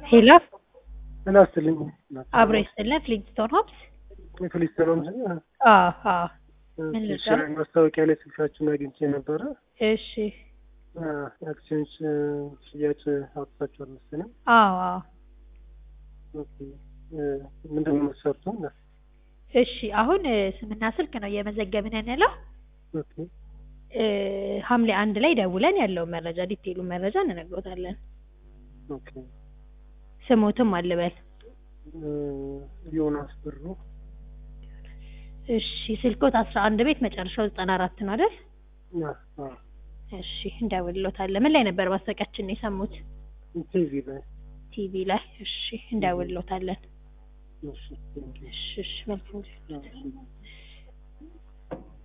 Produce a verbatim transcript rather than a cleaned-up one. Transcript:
ሄሎ ጤና ይስጥልኝ። አብሮ ይስጥልን። ፍሊንስቶን ሆምስ። ፍሊንስቶን ሆምስ ነው? አዎ አዎ። ምን እሺ፣ ልጠራ? ማስታወቂያ ላይ ስልካችሁን አግኝቼ ነበረ። እሺ። አክሲዮን ሽያጭ አውጥታችኋል መሰለኝ። አዎ አዎ። ኦኬ። ምንድን ነው የምትሰርቱት? እሺ፣ አሁን ስምና ስልክ ነው እየመዘገብን ያለው። ኦኬ። ሐምሌ አንድ ላይ ደውለን ያለውን መረጃ ዲቴይሉ መረጃ እንነግሮታለን። ኦኬ። ስሞትም አልበል። ዮናስ ብሩ። እሺ፣ ስልኮት አስራ አንድ ቤት መጨረሻው ዘጠና አራት ነው አይደል? አዎ። እሺ፣ እንደውልሎታለን። ምን ላይ ነበር ማስታወቂያችን የሰሙት? ቲቪ ላይ። ቲቪ ላይ። እሺ፣ እንደውልሎታለን። እሺ። እሺ፣ እሺ፣ መልካም